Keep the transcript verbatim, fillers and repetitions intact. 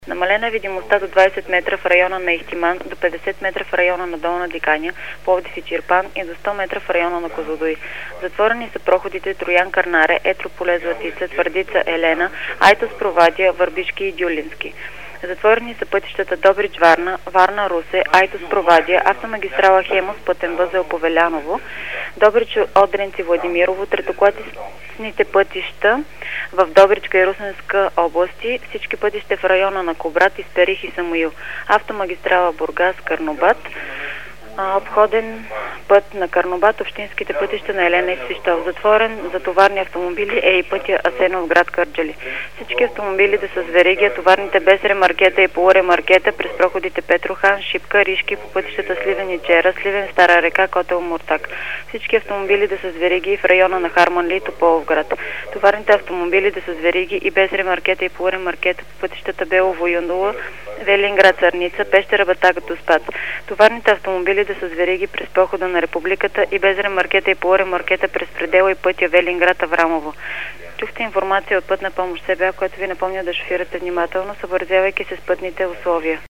Намалена е видимостта до двадесет метра в района на Ихтиман, до петдесет метра в района на Долна Диканя, Пловдив и Чирпан и до сто метра в района на Козлодуй. Затворени са проходите Троян Кърнаре, Етрополе Златица, Твърдица Елена, Айтос Провадия, Върбишки и Дюлински. Затворени са пътищата Добрич Варна, Варна Русе, Айтос Провадия, автомагистрала Хемус, пътен възел Повеляново, Добрич Одринци Владимирово, третокласните пътища в Добричка и Русенска области, всички пътища в района на Кубрат, Исперих и Самуил, автомагистрала Бургас, Карнобат, обходен път на Карнобат, общинските пътища на Елена и Свищов. Затворен за товарни автомобили е и пътя Асенов град Кърджали. Всички автомобили да са с вериги, товарните без ремаркета и полуремаркета през проходите Петрохан, Шипка, Ришки по пътищата Сливен и Чера, Сливен, Стара река, Котел, Муртак. Всички автомобили да са с вериги в района на Харманли и Тополовград. Товарните автомобили да са с вериги и без ремаркета и полуремаркета по пътищата Белово, Юндула, Велинград, Царница, Пещера, Батак, Доспад. Товарните автомобили да са с вериги през прохода на Републиката и без ремаркета и полуремаркета през предела и пътя Велинград, Аврамово. Чухте информация от Пътна помощ СБА, която ви напомня да шофирате внимателно, съобразявайки се с пътните условия.